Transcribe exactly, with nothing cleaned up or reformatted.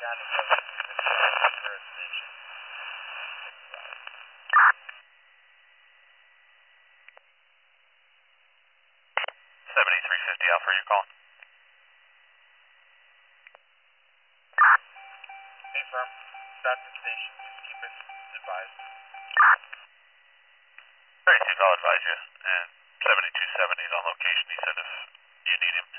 seventy-three fifty Alpha, you calling? Hey, firm. Stop the station. Just keep us advised. thirty-two, I'll advise you. And seventy-two seventy is on location. He said if you need him.